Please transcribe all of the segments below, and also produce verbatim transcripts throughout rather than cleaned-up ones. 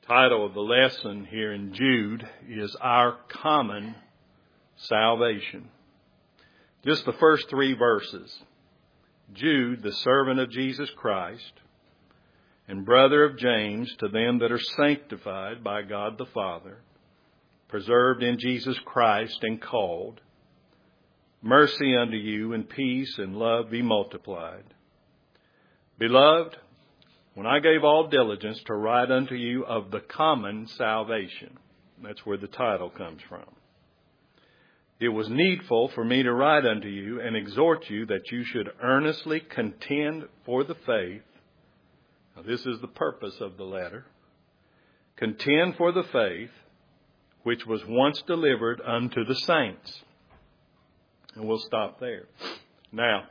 Title of the lesson here in Jude is Our Common Salvation. Just the first three verses. Jude, the servant of Jesus Christ, and brother of James, to them that are sanctified by God the Father, preserved in Jesus Christ and called, mercy unto you, and peace and love be multiplied. Beloved, when I gave all diligence to write unto you of the common salvation, that's where the title comes from, it was needful for me to write unto you and exhort you that you should earnestly contend for the faith. Now, this is the purpose of the letter. Contend for the faith which was once delivered unto the saints. And we'll stop there. Now,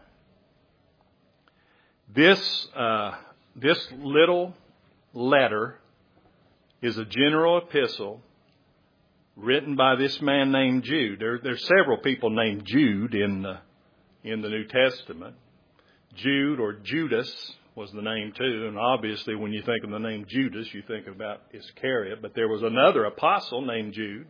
this uh, this little letter is a general epistle written by this man named Jude. There, there's several people named Jude in the, in the New Testament. Jude or Judas was the name too. And obviously when you think of the name Judas, you think about Iscariot. But there was another apostle named Jude.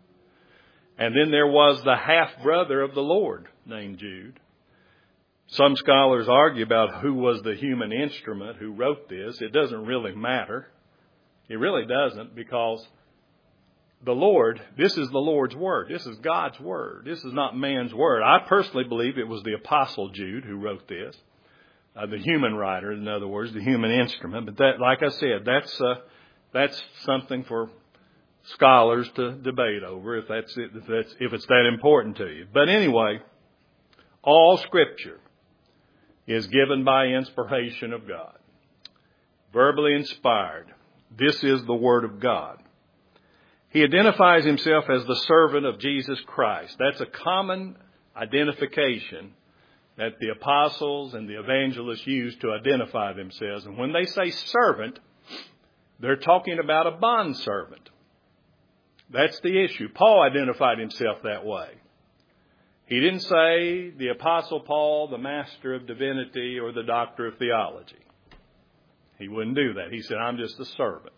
And then there was the half-brother of the Lord named Jude. Some scholars argue about who was the human instrument who wrote this. It doesn't really matter. It really doesn't, because the Lord, this is the Lord's word. This is God's word. This is not man's word. I personally believe it was the apostle Jude who wrote this. Uh, the human writer, in other words, the human instrument. But that, like I said, that's uh, that's something for scholars to debate over, if that's it, if that's if it's that important to you. But anyway, all Scripture is given by inspiration of God, verbally inspired. This is the Word of God. He identifies himself as the servant of Jesus Christ. That's a common identification that the apostles and the evangelists use to identify themselves. And when they say servant, they're talking about a bondservant. That's the issue. Paul identified himself that way. He didn't say the Apostle Paul, the master of divinity, or the doctor of theology. He wouldn't do that. He said, I'm just a servant.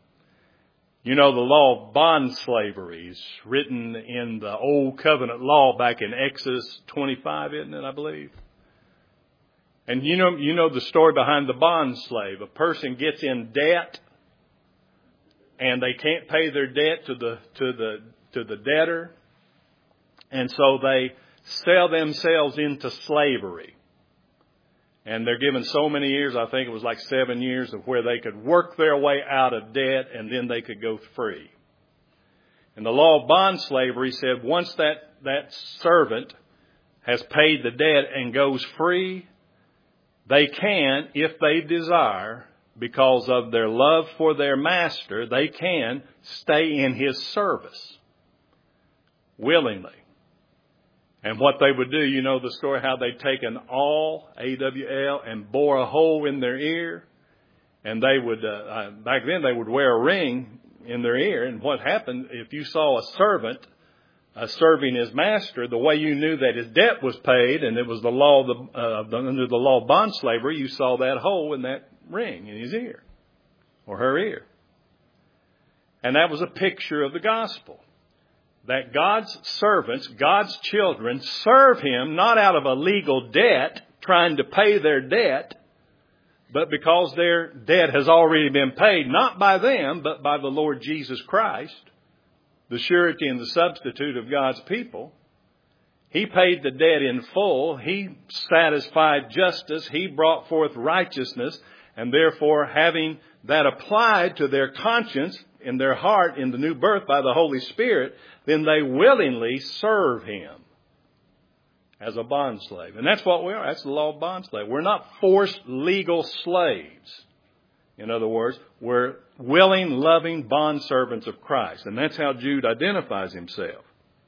You know, the law of bondslavery is written in the Old Covenant law back in Exodus twenty-five, isn't it, I believe? And you know, you know the story behind the bondslave. A person gets in debt, and they can't pay their debt to the to the to the debtor. And so they sell themselves into slavery. And they're given so many years, I think it was like seven years, of where they could work their way out of debt and then they could go free. And the law of bondslavery said once that, that servant has paid the debt and goes free, they can, if they desire, because of their love for their master, they can stay in his service willingly. And what they would do, you know the story, how they'd take an awl, A W L, and bore a hole in their ear. And they would, uh, uh, back then they would wear a ring in their ear. And what happened, if you saw a servant uh, serving his master, the way you knew that his debt was paid, and it was the law of the, uh, the, under the law of bondslavery, you saw that hole in that ring in his ear, or her ear. And that was a picture of the gospel. That God's servants, God's children, serve Him not out of a legal debt, trying to pay their debt, but because their debt has already been paid, not by them, but by the Lord Jesus Christ, the surety and the substitute of God's people. He paid the debt in full. He satisfied justice. He brought forth righteousness. And therefore, having that applied to their conscience, in their heart, in the new birth by the Holy Spirit, then they willingly serve Him as a bondslave. And that's what we are. That's the law of bondslave. We're not forced legal slaves. In other words, we're willing, loving bondservants of Christ. And that's how Jude identifies himself.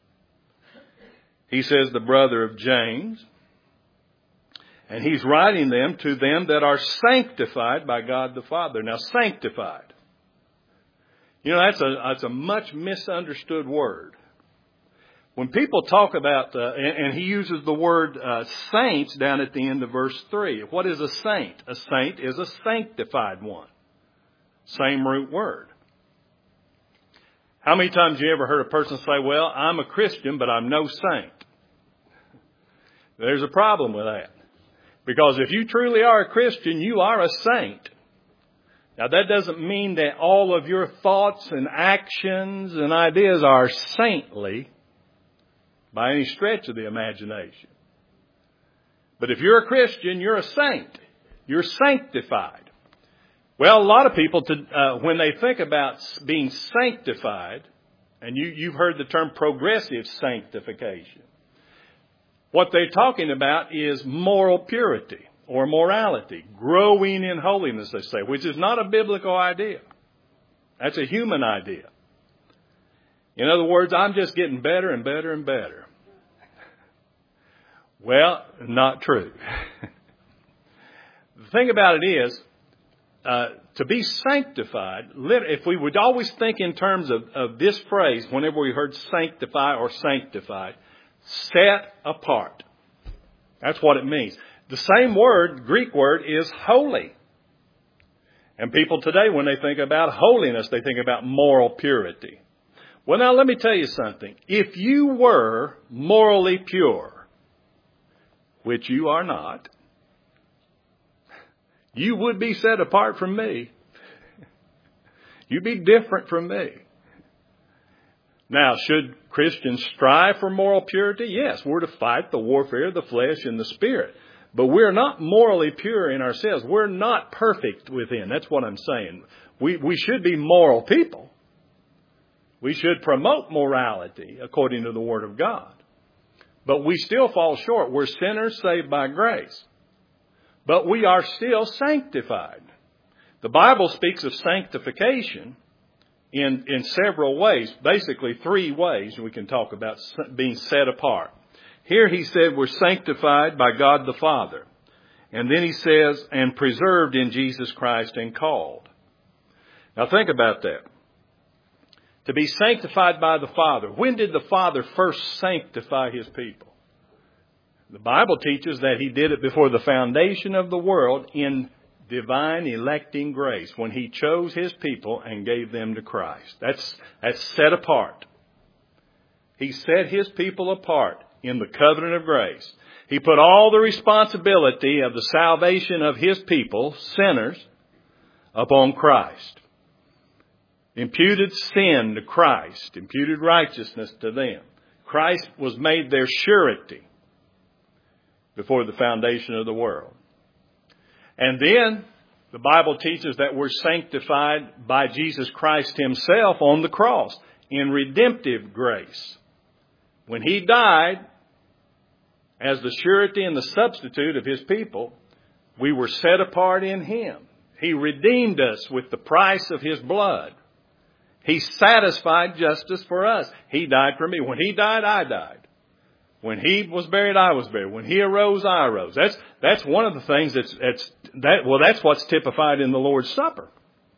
He says the brother of James. And he's writing them to them that are sanctified by God the Father. Now, sanctified. You know, that's a, that's a much misunderstood word. When people talk about, uh, and, and he uses the word uh, saints down at the end of verse three. What is a saint? A saint is a sanctified one. Same root word. How many times have you ever heard a person say, well, I'm a Christian, but I'm no saint? There's a problem with that. Because if you truly are a Christian, you are a saint. Now, that doesn't mean that all of your thoughts and actions and ideas are saintly by any stretch of the imagination. But if you're a Christian, you're a saint. You're sanctified. Well, a lot of people, to, uh, when they think about being sanctified, and you, you've heard the term progressive sanctification, what they're talking about is moral purity or morality, growing in holiness, they say, which is not a biblical idea. That's a human idea. In other words, I'm just getting better and better and better. Well, not true. The thing about it is, uh, to be sanctified, if we would always think in terms of, of this phrase, whenever we heard sanctify or sanctified, set apart. That's what it means. The same word, Greek word, is holy. And people today, when they think about holiness, they think about moral purity. Well, now let me tell you something. If you were morally pure, which you are not, you would be set apart from me. You'd be different from me. Now, should Christians strive for moral purity? Yes, we're to fight the warfare of the flesh and the spirit. But we're not morally pure in ourselves. We're not perfect within. That's what I'm saying. We, we should be moral people. We should promote morality according to the Word of God. But we still fall short. We're sinners saved by grace. But we are still sanctified. The Bible speaks of sanctification in, in several ways, basically three ways we can talk about being set apart. Here he said we're sanctified by God the Father. And then he says, and preserved in Jesus Christ and called. Now think about that. To be sanctified by the Father. When did the Father first sanctify His people? The Bible teaches that He did it before the foundation of the world in divine electing grace, when He chose His people and gave them to Christ. That's, that's set apart. He set His people apart in the covenant of grace. He put all the responsibility of the salvation of His people, sinners, upon Christ. Imputed sin to Christ, imputed righteousness to them. Christ was made their surety before the foundation of the world. And then the Bible teaches that we're sanctified by Jesus Christ Himself on the cross in redemptive grace. When He died as the surety and the substitute of His people, we were set apart in Him. He redeemed us with the price of His blood. He satisfied justice for us. He died for me. When He died, I died. When He was buried, I was buried. When He arose, I arose. That's that's one of the things that's that's that. Well, that's what's typified in the Lord's Supper.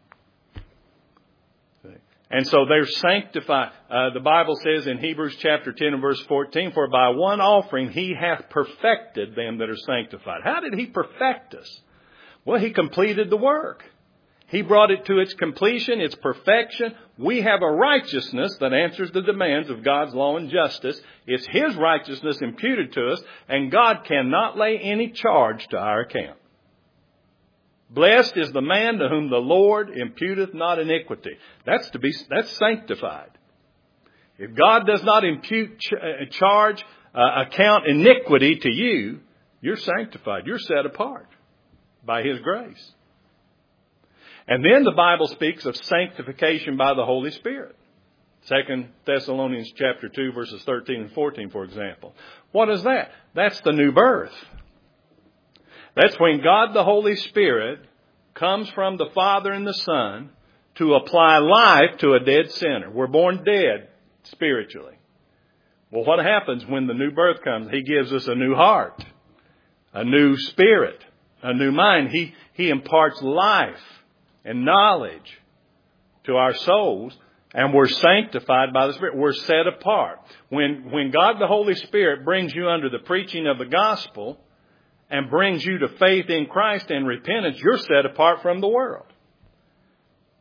And so they're sanctified. Uh, the Bible says in Hebrews chapter ten and verse fourteen, for by one offering He hath perfected them that are sanctified. How did He perfect us? Well, He completed the work. He brought it to its completion, its perfection. We have a righteousness that answers the demands of God's law and justice. It's His righteousness imputed to us, and God cannot lay any charge to our account. Blessed is the man to whom the Lord imputeth not iniquity. That's to be, that's sanctified. If God does not impute, ch- charge, uh, account iniquity to you, you're sanctified. You're set apart by His grace. And then the Bible speaks of sanctification by the Holy Spirit. Second Thessalonians chapter two, verses thirteen and fourteen, for example. What is that? That's the new birth. That's when God the Holy Spirit comes from the Father and the Son to apply life to a dead sinner. We're born dead spiritually. Well, what happens when the new birth comes? He gives us a new heart, a new spirit, a new mind. He, he imparts life and knowledge to our souls, and we're sanctified by the Spirit. We're set apart. When, when God the Holy Spirit brings you under the preaching of the gospel and brings you to faith in Christ and repentance, you're set apart from the world.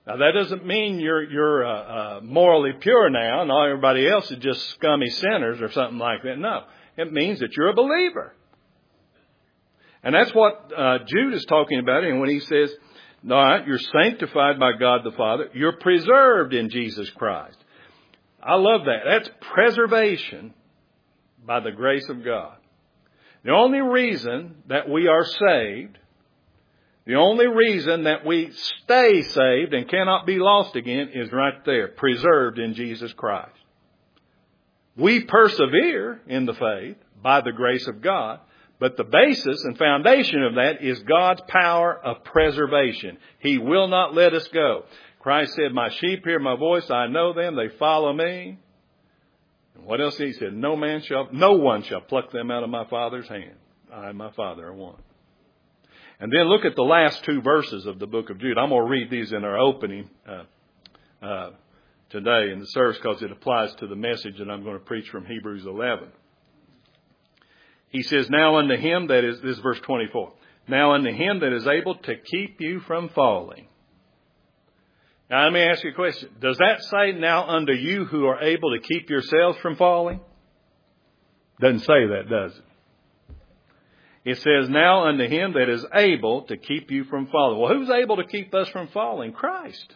Now, that doesn't mean you're you're uh, uh, morally pure now and all everybody else is just scummy sinners or something like that. No, it means that you're a believer. And that's what uh, Jude is talking about. And when he says, all right, you're sanctified by God the Father, you're preserved in Jesus Christ. I love that. That's preservation by the grace of God. The only reason that we are saved, the only reason that we stay saved and cannot be lost again is right there, preserved in Jesus Christ. We persevere in the faith by the grace of God, but the basis and foundation of that is God's power of preservation. He will not let us go. Christ said, my sheep hear my voice, I know them, they follow me. And what else he said? No man shall, no one shall pluck them out of my Father's hand. I and my Father are one. And then look at the last two verses of the book of Jude. I'm going to read these in our opening uh, uh, today in the service because it applies to the message that I'm going to preach from Hebrews eleven. He says, now unto him that is, this is verse twenty-four, now unto him that is able to keep you from falling. Now let me ask you a question. Does that say now unto you who are able to keep yourselves from falling? Doesn't say that, does it? It says, now unto him that is able to keep you from falling. Well, who's able to keep us from falling? Christ.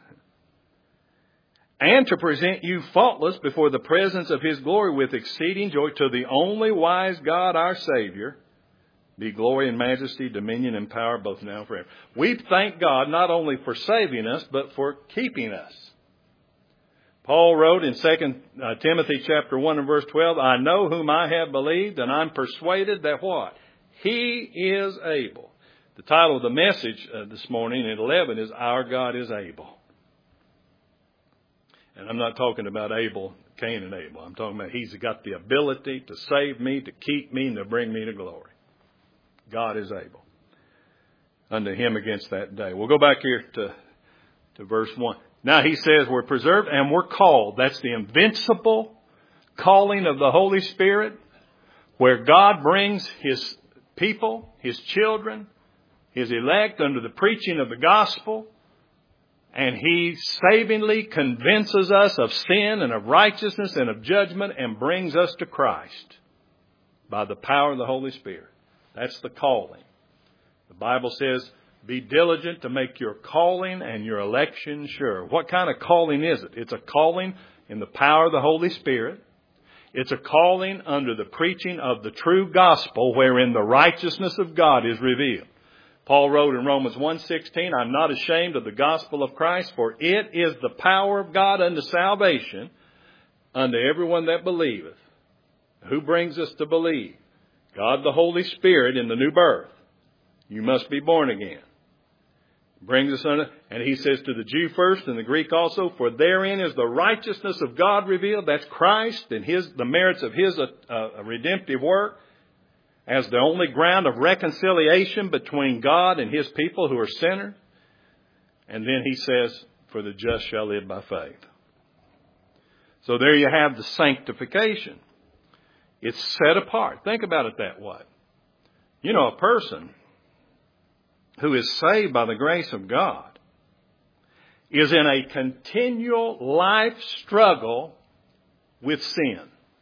And to present you faultless before the presence of his glory with exceeding joy, to the only wise God our Savior, be glory and majesty, dominion and power both now and forever. We thank God not only for saving us, but for keeping us. Paul wrote in Second Timothy chapter one and verse twelve, I know whom I have believed, and I'm persuaded that what? He is able. The title of the message uh, this morning at eleven is Our God is Able. And I'm not talking about Abel, Cain and Abel. I'm talking about he's got the ability to save me, to keep me, and to bring me to glory. God is able. Unto him against that day. We'll go back here to, to verse one. Now he says we're preserved and we're called. That's the invincible calling of the Holy Spirit, where God brings his people, his children, his elect under the preaching of the gospel. And he savingly convinces us of sin and of righteousness and of judgment and brings us to Christ by the power of the Holy Spirit. That's the calling. The Bible says, be diligent to make your calling and your election sure. What kind of calling is it? It's a calling in the power of the Holy Spirit. It's a calling under the preaching of the true gospel wherein the righteousness of God is revealed. Paul wrote in Romans one sixteen, I'm not ashamed of the gospel of Christ, for it is the power of God unto salvation unto everyone that believeth. Who brings us to believe? God the Holy Spirit in the new birth. You must be born again. Brings us unto, and he says to the Jew first and the Greek also, for therein is the righteousness of God revealed. That's Christ and his the merits of his uh, uh, redemptive work, as the only ground of reconciliation between God and his people who are sinners. And then he says, for the just shall live by faith. So there you have the sanctification. It's set apart. Think about it that way. You know, a person who is saved by the grace of God is in a continual life struggle with sin.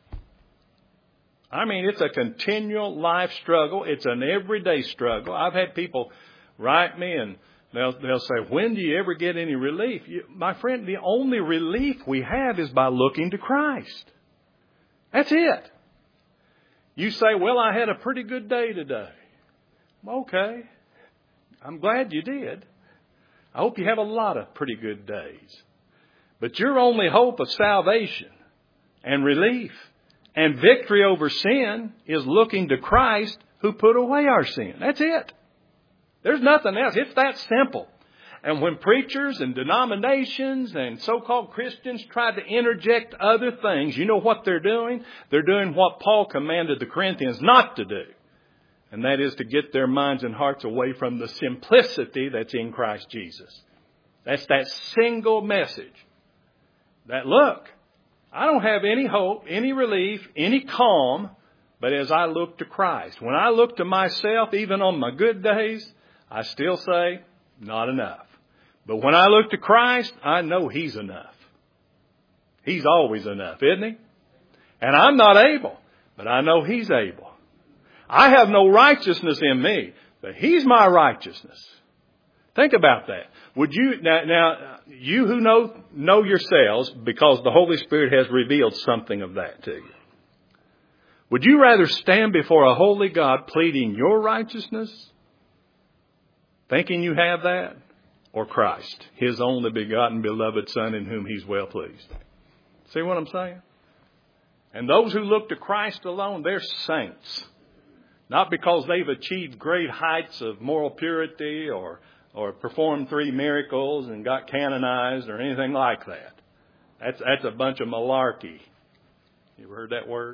I mean, it's a continual life struggle. It's an everyday struggle. I've had people write me and they'll, they'll say, when do you ever get any relief? You, my friend, the only relief we have is by looking to Christ. That's it. You say, well, I had a pretty good day today. Okay. I'm glad you did. I hope you have a lot of pretty good days. But your only hope of salvation and relief and victory over sin is looking to Christ who put away our sin. That's it. There's nothing else. It's that simple. And when preachers and denominations and so-called Christians try to interject other things, you know what they're doing? They're doing what Paul commanded the Corinthians not to do. And that is to get their minds and hearts away from the simplicity that's in Christ Jesus. That's that single message. That, look, I don't have any hope, any relief, any calm, but as I look to Christ. When I look to myself, even on my good days, I still say, not enough. But when I look to Christ, I know He's enough. He's always enough, isn't He? And I'm not able, but I know He's able. I have no righteousness in me, but He's my righteousness. Think about that. Would you, now, now you who know, know yourselves, because the Holy Spirit has revealed something of that to you. Would you rather stand before a holy God pleading your righteousness, thinking you have that, or Christ, His only begotten beloved Son in whom He's well pleased? See what I'm saying? And those who look to Christ alone, they're saints. Not because they've achieved great heights of moral purity or, or performed three miracles and got canonized or anything like that. That's, that's a bunch of malarkey. You ever heard that word?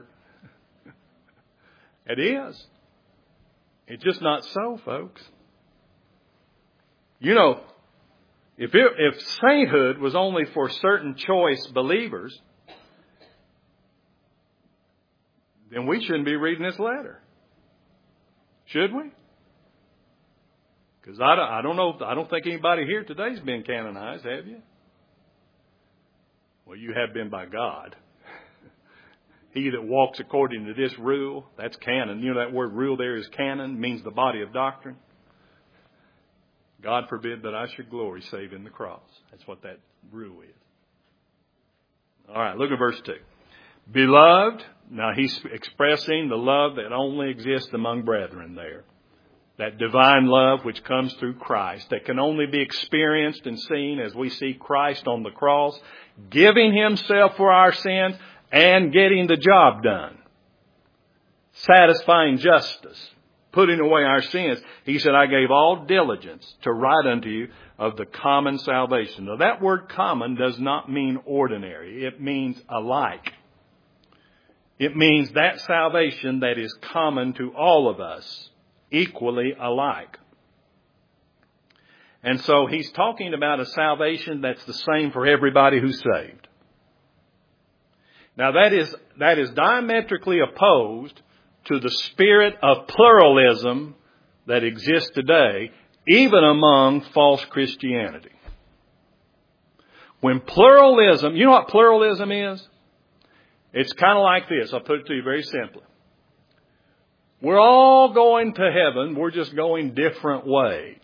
It is. It's just not so, folks. You know, if it, if sainthood was only for certain choice believers, then we shouldn't be reading this letter. Should we? Because I don't, I don't know, I don't think anybody here today's been canonized, have you? Well, you have been by God. He that walks according to this rule, that's canon. You know that word rule there is canon, means the body of doctrine. God forbid that I should glory save in the cross. That's what that rule is. All right, look at verse two. Beloved, now he's expressing the love that only exists among brethren there. That divine love which comes through Christ, that can only be experienced and seen as we see Christ on the cross, giving Himself for our sins and getting the job done. Satisfying justice, putting away our sins. He said, I gave all diligence to write unto you of the common salvation. Now that word common does not mean ordinary. It means alike. It means that salvation that is common to all of us, equally alike. And so he's talking about a salvation that's the same for everybody who's saved. Now that is, that is diametrically opposed to the spirit of pluralism that exists today, even among false Christianity. When pluralism, you know what pluralism is? It's kind of like this. I'll put it to you very simply. We're all going to heaven. We're just going different ways.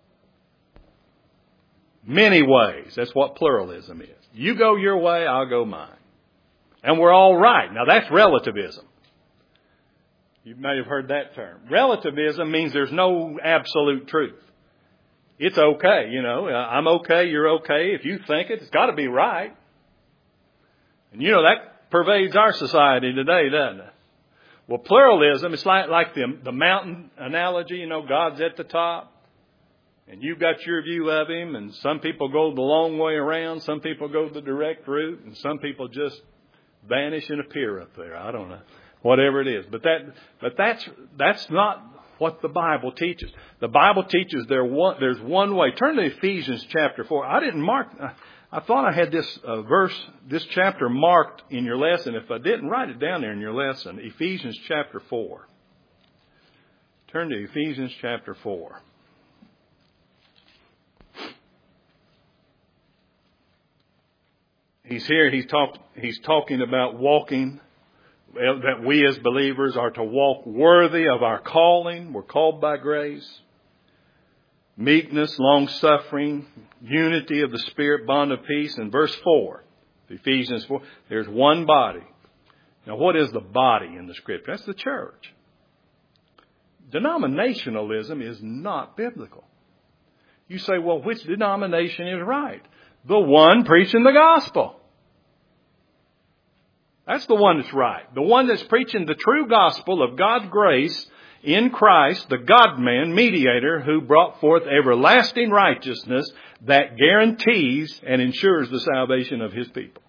Many ways. That's what pluralism is. You go your way, I'll go mine. And we're all right. Now that's relativism. You may have heard that term. Relativism means there's no absolute truth. It's okay, you know. I'm okay, you're okay. If you think it, it's got to be right. And you know, that pervades our society today, doesn't it? Well, pluralism, it's like, like the, the mountain analogy, you know, God's at the top. And you've got your view of Him. And some people go the long way around. Some people go the direct route. And some people just vanish and appear up there. I don't know. Whatever it is. But that, but that's, that's not what the Bible teaches. The Bible teaches there one, there's one way. Turn to Ephesians chapter four. I didn't mark, I thought I had this uh, verse, this chapter marked in your lesson. If I didn't, write it down there in your lesson. Ephesians chapter four. Turn to Ephesians chapter four. He's here, he's, talk, he's talking about walking, that we as believers are to walk worthy of our calling. We're called by grace. Meekness, long-suffering, unity of the Spirit, bond of peace. In verse four, Ephesians four, there's one body. Now what is the body in the Scripture? That's the church. Denominationalism is not biblical. You say, well, which denomination is right? The one preaching the gospel. That's the one that's right. The one that's preaching the true gospel of God's grace in Christ, the God-man, mediator, who brought forth everlasting righteousness that guarantees and ensures the salvation of His people.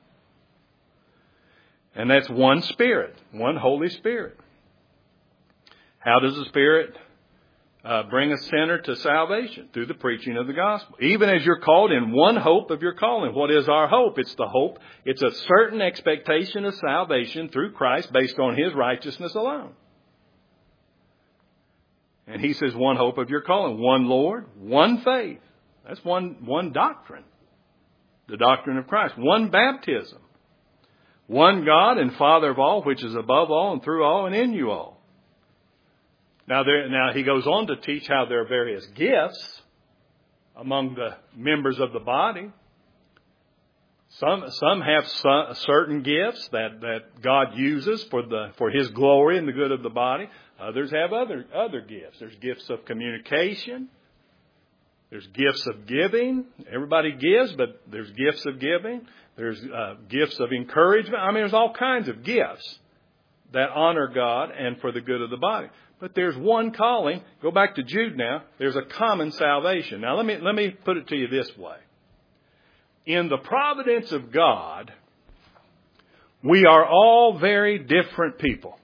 And that's one Spirit, one Holy Spirit. How does the Spirit Uh, bring a sinner to salvation? Through the preaching of the gospel. Even as you're called in one hope of your calling. What is our hope? It's the hope. It's a certain expectation of salvation through Christ based on His righteousness alone. And he says one hope of your calling. One Lord, one faith. That's one, one doctrine. The doctrine of Christ. One baptism. One God and Father of all, which is above all and through all and in you all. Now, there, now he goes on to teach how there are various gifts among the members of the body. Some some have some, certain gifts that, that God uses for the for His glory and the good of the body. Others have other other gifts. There's gifts of communication. There's gifts of giving. Everybody gives, but there's gifts of giving. There's uh, gifts of encouragement. I mean, there's all kinds of gifts that honor God and for the good of the body. But there's one calling. Go back to Jude now. There's a common salvation. Now, let me let me put it to you this way. In the providence of God, we are all very different people.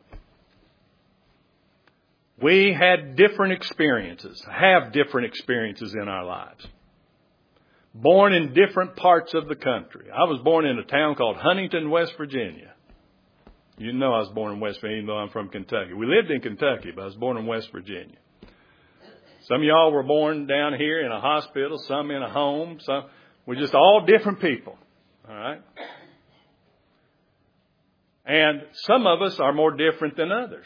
We had different experiences, have different experiences in our lives. Born in different parts of the country. I was born in a town called Huntington, West Virginia. You know I was born in West Virginia, even though I'm from Kentucky. We lived in Kentucky, but I was born in West Virginia. Some of y'all were born down here in a hospital, some in a home. Some, we're just all different people. All right? And some of us are more different than others.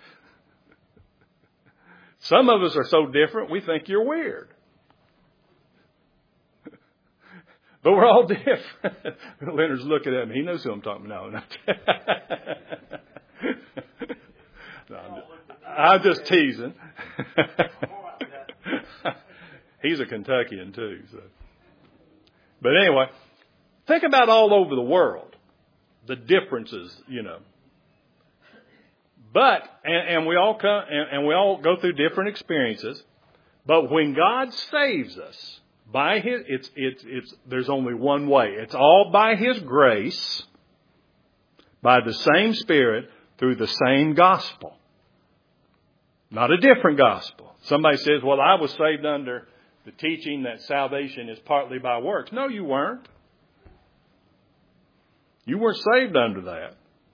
Some of us are so different, we think you're weird. But we're all different. Leonard's looking at me. He knows who I'm talking about. No, no, I'm, just, I'm just teasing. He's a Kentuckian too. So. But anyway, think about all over the world, the differences, you know. But, and, and we all come, and, and we all go through different experiences. But when God saves us, by His, it's, it's, it's, there's only one way. It's all by His grace, by the same Spirit, through the same gospel. Not a different gospel. Somebody says, well, I was saved under the teaching that salvation is partly by works. No, you weren't. You weren't saved under that.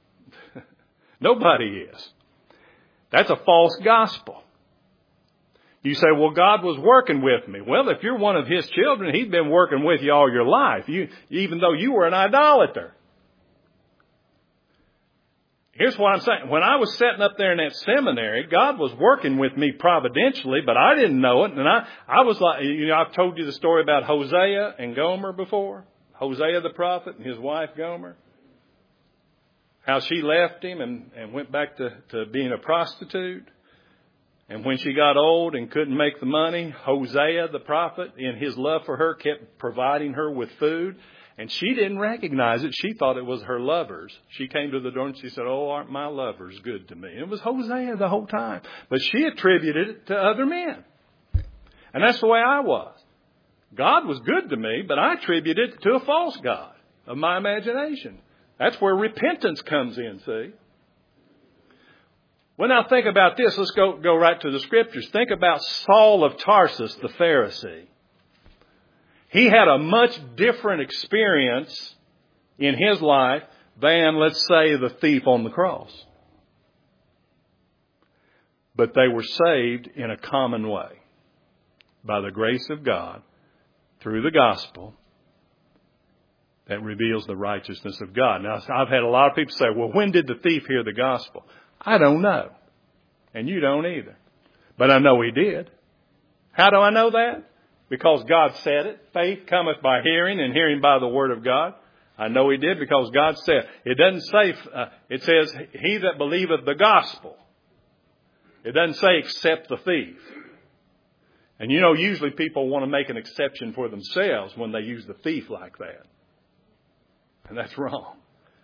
Nobody is. That's a false gospel. You say, well, God was working with me. Well, if you're one of His children, He's been working with you all your life, you, even though you were an idolater. Here's what I'm saying. When I was sitting up there in that seminary, God was working with me providentially, but I didn't know it. And I, I was like, you know, I've told you the story about Hosea and Gomer before. Hosea the prophet and his wife Gomer. How she left him and, and went back to, to being a prostitute. And when she got old and couldn't make the money, Hosea the prophet, in his love for her, kept providing her with food. And she didn't recognize it. She thought it was her lovers. She came to the door and she said, oh, aren't my lovers good to me? And it was Hosea the whole time. But she attributed it to other men. And that's the way I was. God was good to me, but I attributed it to a false God of my imagination. That's where repentance comes in, see? Well, now think about this. Let's go, go right to the Scriptures. Think about Saul of Tarsus, the Pharisee. He had a much different experience in his life than, let's say, the thief on the cross. But they were saved in a common way. By the grace of God, through the gospel, that reveals the righteousness of God. Now, I've had a lot of people say, well, when did the thief hear the gospel? I don't know. And you don't either. But I know he did. How do I know that? Because God said it. Faith cometh by hearing, and hearing by the word of God. I know he did because God said. It doesn't say, uh, it says, he that believeth the gospel. It doesn't say except the thief. And you know, usually people want to make an exception for themselves when they use the thief like that. And that's wrong.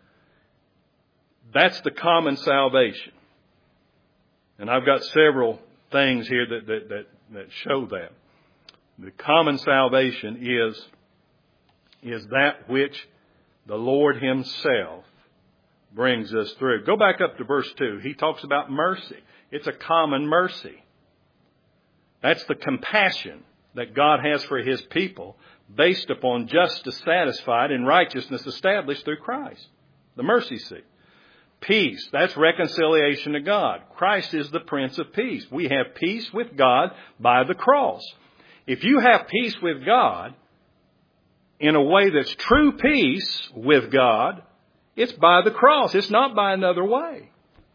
That's the common salvation. And I've got several things here that, that, that, that show that. The common salvation is, is that which the Lord Himself brings us through. Go back up to verse two. He talks about mercy. It's a common mercy. That's the compassion that God has for His people based upon justice satisfied and righteousness established through Christ. The mercy seat. Peace, that's reconciliation to God. Christ is the Prince of Peace. We have peace with God by the cross. If you have peace with God in a way that's true peace with God, it's by the cross. It's not by another way.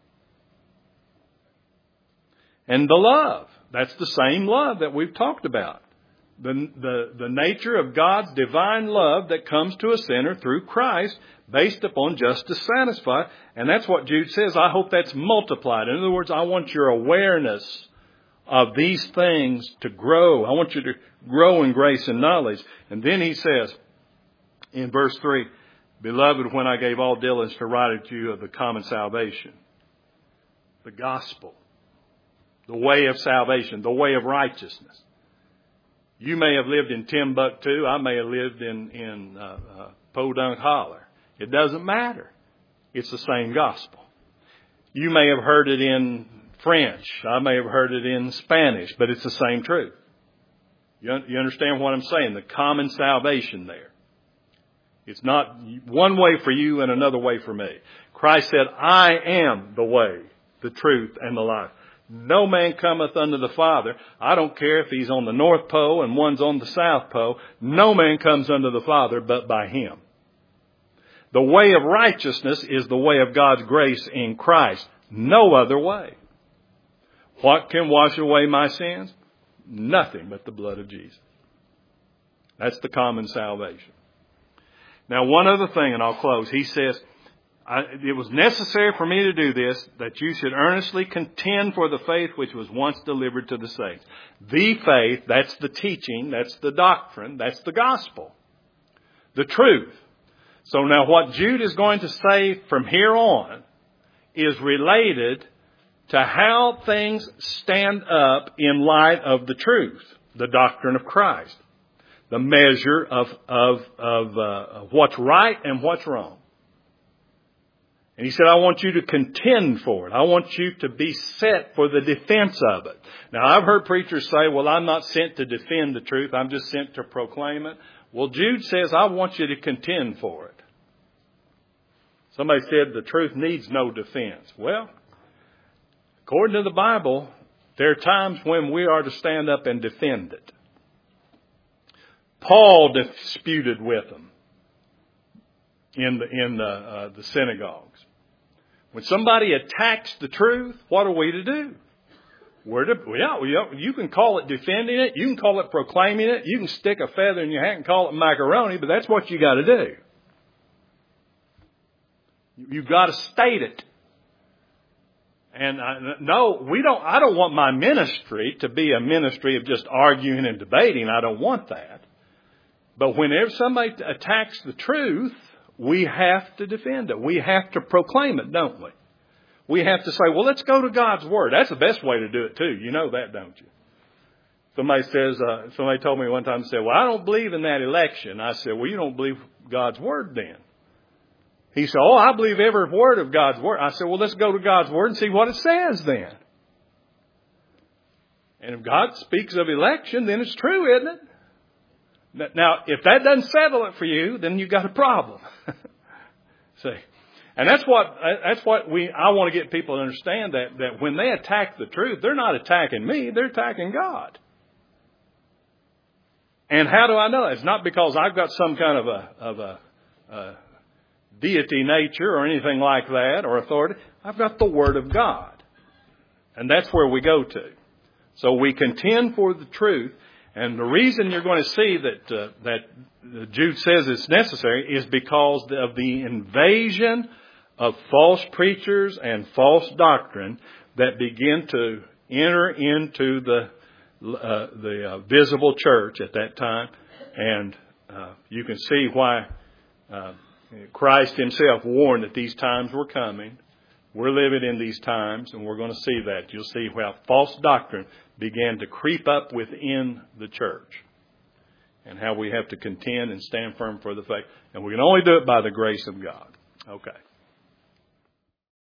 And the love. That's the same love that we've talked about. The, the, the nature of God's divine love that comes to a sinner through Christ based upon justice satisfied. And that's what Jude says. I hope that's multiplied. In other words, I want your awareness of these things to grow. I want you to grow in grace and knowledge. And then he says in verse three, Beloved, when I gave all diligence to write to you of the common salvation, the gospel, the way of salvation, the way of righteousness. You may have lived in Timbuktu. I may have lived in, in uh, uh, Podunk Holler. It doesn't matter. It's the same gospel. You may have heard it in French. I may have heard it in Spanish, but it's the same truth. You, you understand what I'm saying? The common salvation there. It's not one way for you and another way for me. Christ said, I am the way, the truth, and the life. No man cometh unto the Father. I don't care if he's on the North Pole and one's on the South Pole. No man comes unto the Father but by him. The way of righteousness is the way of God's grace in Christ. No other way. What can wash away my sins? Nothing but the blood of Jesus. That's the common salvation. Now, one other thing, and I'll close. He says, I, it was necessary for me to do this, that you should earnestly contend for the faith which was once delivered to the saints. The faith, that's the teaching, that's the doctrine, that's the gospel. The truth. So now what Jude is going to say from here on is related to how things stand up in light of the truth, the doctrine of Christ, the measure of, of, of uh, what's right and what's wrong. And he said, I want you to contend for it. I want you to be set for the defense of it. Now, I've heard preachers say, well, I'm not sent to defend the truth. I'm just sent to proclaim it. Well, Jude says, I want you to contend for it. Somebody said the truth needs no defense. Well, according to the Bible, there are times when we are to stand up and defend it. Paul disputed with them in the, in the, uh, the synagogues. When somebody attacks the truth, what are we to do? We're to, yeah, you can call it defending it. You can call it proclaiming it. You can stick a feather in your hat and call it macaroni, but that's what you got to do. You've got to state it. And I, no, we don't, I don't want my ministry to be a ministry of just arguing and debating. I don't want that. But whenever somebody attacks the truth, we have to defend it. We have to proclaim it, don't we? We have to say, well, let's go to God's Word. That's the best way to do it, too. You know that, don't you? Somebody says, uh, somebody told me one time, said, well, I don't believe in that election. I said, well, you don't believe God's Word then. He said, oh, I believe every word of God's Word. I said, well, let's go to God's Word and see what it says then. And if God speaks of election, then it's true, isn't it? Now, if that doesn't settle it for you, then you've got a problem. See, and that's what that's what we. I want to get people to understand that that when they attack the truth, they're not attacking me; they're attacking God. And how do I know that? It's not because I've got some kind of a of a, a deity nature or anything like that or authority. I've got the Word of God, and that's where we go to. So we contend for the truth. And the reason you're going to see that uh, that Jude says it's necessary is because of the invasion of false preachers and false doctrine that begin to enter into the uh, the uh, visible church at that time. And uh, you can see why uh, Christ himself warned that these times were coming. We're living in these times, and we're going to see that. You'll see how false doctrine began to creep up within the church and how we have to contend and stand firm for the faith. And we can only do it by the grace of God. Okay.